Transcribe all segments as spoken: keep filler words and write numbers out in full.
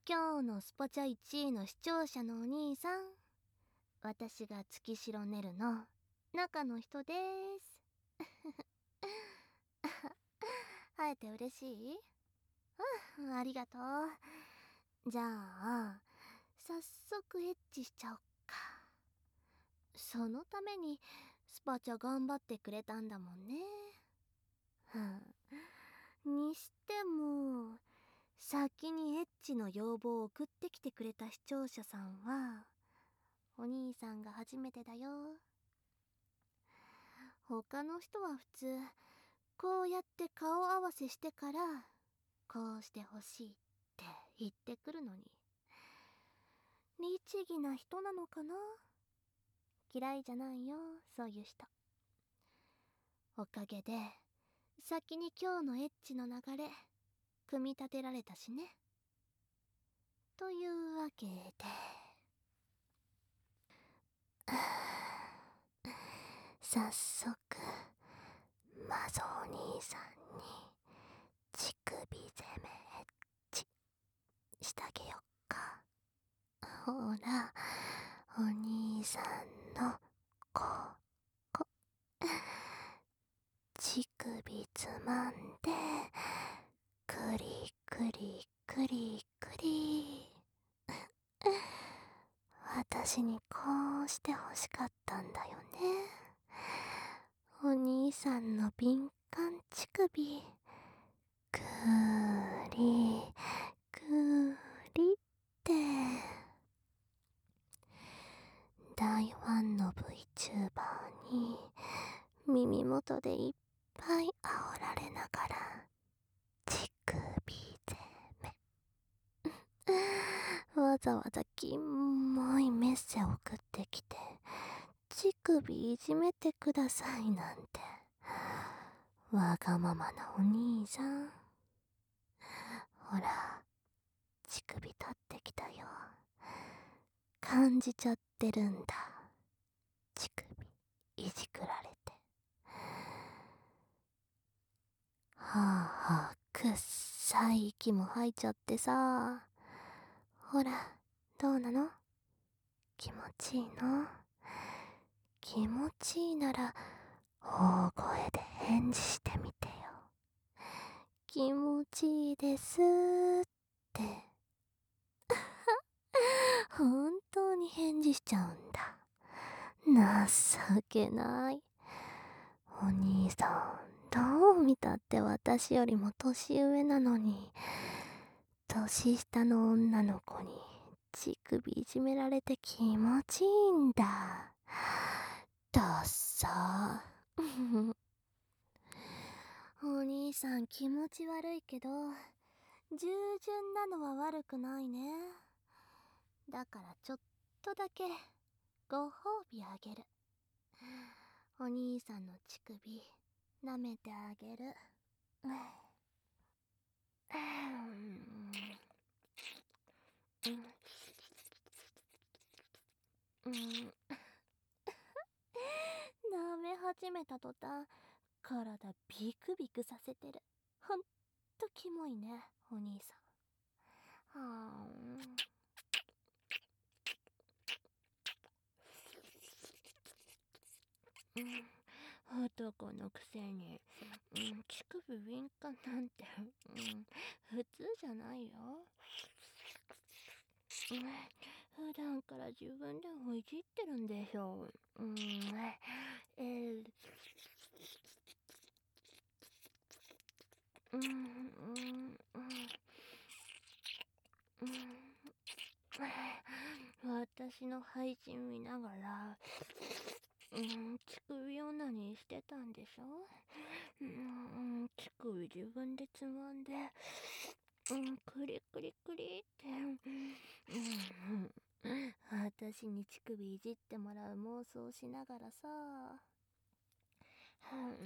今日のスポチャいちいの視聴者のお兄さん、私が月城ねるの中の人です。会えて嬉しい？うん、ありがとう。じゃあ早速エッチしちゃおっか。そのためにスパチャ頑張ってくれたんだもんね。にしても先にエッチの要望を送ってきてくれた視聴者さんはお兄さんが初めてだよ。他の人は普通こうやって顔合わせしてからこうしてほしいって言ってくるのに、律儀な人なのかな。嫌いじゃないよ、そういう人。おかげで先に今日のエッチの流れ組み立てられたしね。というわけで早速マゾお兄さんに乳首攻めエッチしてあげよっか。ほら、お兄さんのここ乳首つまんでクリクリクリクリ私にこうして欲しかったんだよね。お兄さんの敏感乳首くりくりって大ファンの VTuber に耳元でいっぱい煽られながら乳首攻めわざわざキモいメッセ送ってきて乳首いじめてくださいなんてわがままなお兄さん。ほら乳首立ってきたよ。感じちゃってるんだ、乳首いじくられて。はあはあくっさい息も吐いちゃってさ。ほらどうなの？気持ちいいの？気持ちいいなら大声で返事してみてよ。気持ちいいですって本当に返事しちゃうんだ。情けない。お兄さんどう見たって私よりも年上なのに年下の女の子に乳首いじめられて気持ちいいんだ。ダッサーお兄さん気持ち悪いけど従順なのは悪くないね。だからちょっとだけご褒美あげる。お兄さんの乳首舐めてあげる。うん、舐め始めた途端体ビクビクさせてる。ほんとキモいねお兄さん。はーん、うん、男のくせに、うん、乳首敏感なんて、うん、普通じゃないよ。うん、普段から自分でもいじってるんでしょう。うん、えー、うん、うん、うん、うん、私の配信見ながら、うん、乳首女にしてたんでしょ。うん、乳首自分でつまんで、うん、クリクリクリって、うん、私に乳首いじってもらう妄想しながらさ、うん、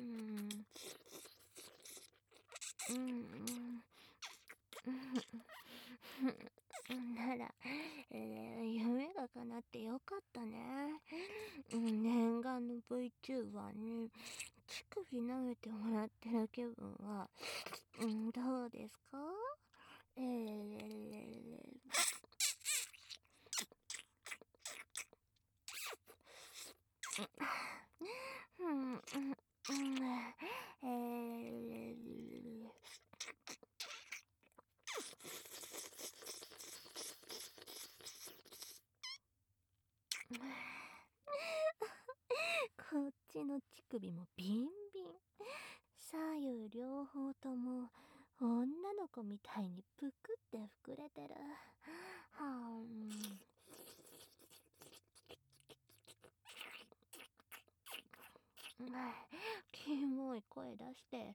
うん、うん、なら、えー、夢が叶ってよかったね。うん、念願の VTuber に乳首舐めてもらってる気分は、うん、どうですか？えー、 の乳首もビンビン。左右両方とも女の子みたいにぷくって膨れてる。はーん。キモい声出して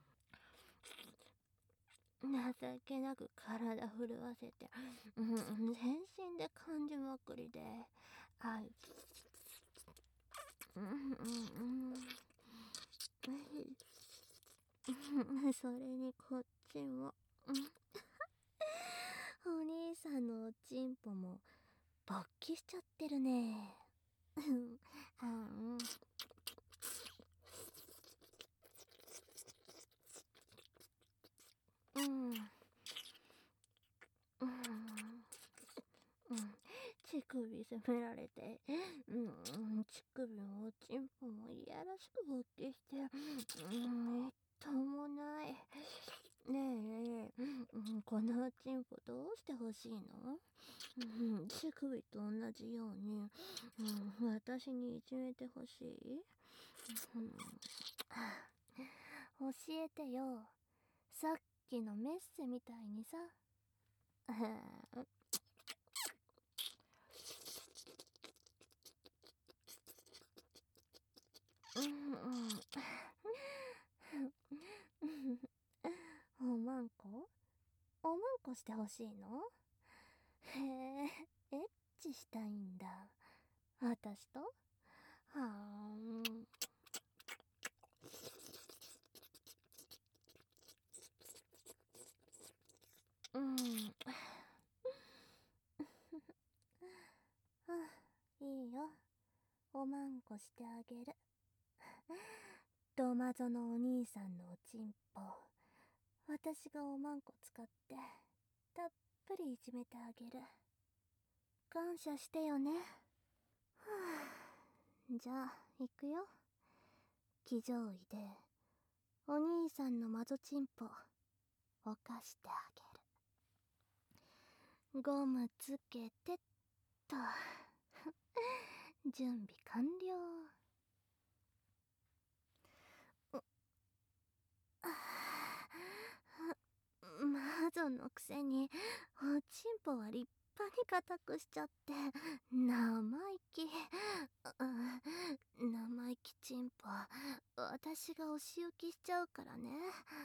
情けなく体震わせて、うん、全身で感じまくりで、あい、うんうんうん、それにこっちも、お兄さんのおちんぽも勃起しちゃってるね。あん、うん、うん、うん、乳首責められて、うん、乳首もおちんぽもいやらしく勃起して、うん、みっともない。ねえねえ、うん、このおちんぽどうしてほしいの？うん、乳首と同じように、うん、私にいじめてほしい？うん、教えてよ。さっきのメッセみたいにさ。うんうん、おまんこおまんこしてほしいの？へえ、エッチしたいんだ。私と？はーん。うん。いいよ。おまんこしてあげる。ドマゾのお兄さんのおちんぽ、私がおまんこ使って、たっぷりいじめてあげる。感謝してよね。はあ、じゃあ、行くよ。騎乗位で、お兄さんのマゾチンポ、おかしてあげる。ゴムつけてっと。準備完了。マゾのくせにおちんぽは立派に固くしちゃって生意気。生意気ちんぽ、私がお仕置きしちゃうからね。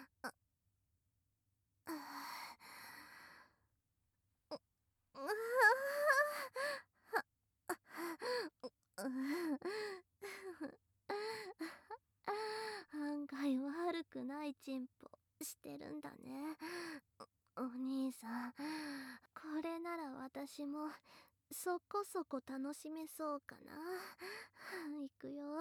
案外悪くないチンポしてるんだね。お兄さん、これなら私もそこそこ楽しめそうかな。いくよ。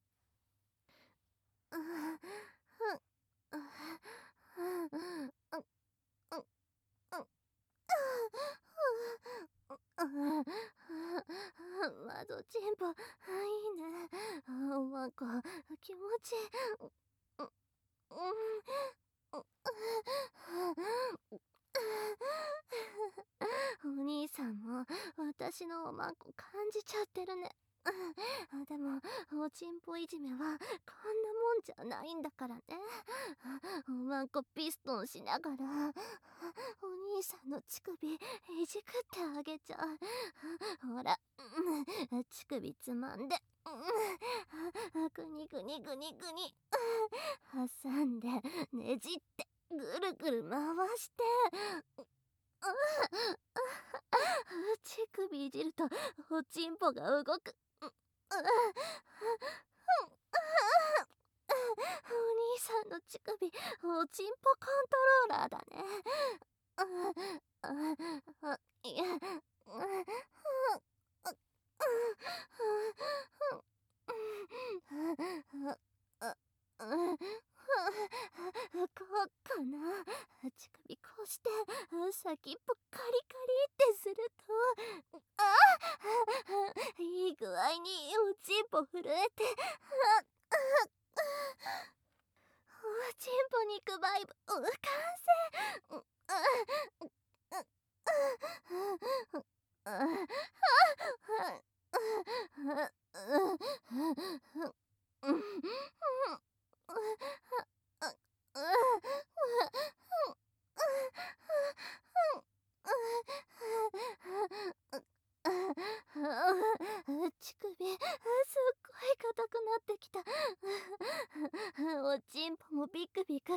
まどチンポ、いいね。おまんこ、気持ちいい。お兄さんも私のおまんこ感じちゃってるね。でもおちんぽいじめはこんなもんじゃないんだからね。おまんこピストンしながらお兄さんの乳首いじくってあげちゃう。ほら、乳首つまんで、ぐにぐにぐにぐに挟んでねじってぐるぐる回して、乳首いじるとおちんぽが動く。お兄さんの乳首、おちんぽコントローラーだね。いや、こうかな。乳首こうして先っぽカリカリってすると、あ、いい具合におちんぽ震えて、おちんぽ肉バイブ完成。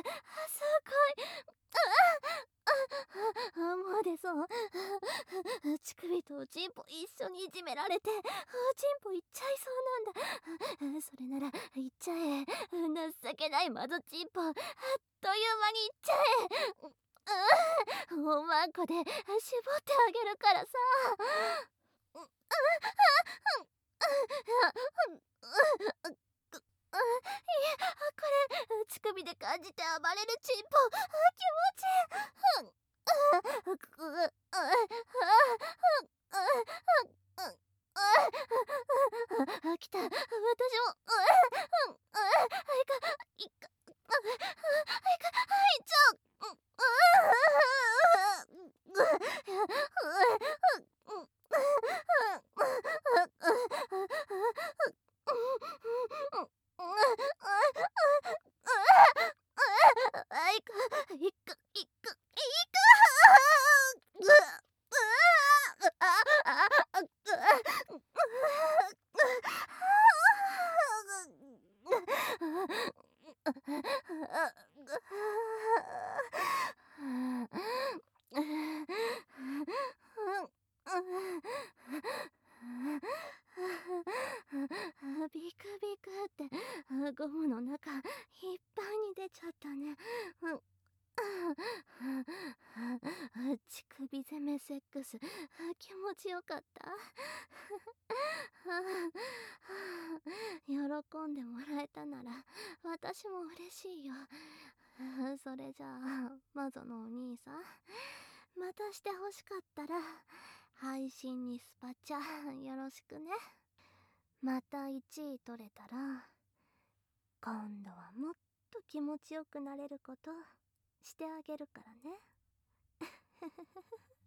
すごい。ああ、もう出そう。乳首とおちんぽ一緒にいじめられて、おちんぽいっちゃいそうなんだ。それならいっちゃえ。情けないマゾチンポ、あっという間にいっちゃえ。おまんこで絞ってあげるからさ。いえ、これ乳首で感じて暴れるチンポ、気持ちいい。来た、私も。はいか、いか、はいか、はいちょ。あいか、いか、いか、いか。ビクビクってゴムの中いっぱいに出ちゃったね。乳首攻めセックス気持ちよかった。喜んでもらえたなら私も嬉しいよ。それじゃあマゾのお兄さん、またして欲しかったら配信にスパチャよろしくね。またいちい取れたら今度はもっと気持ちよくなれることしてあげるからね。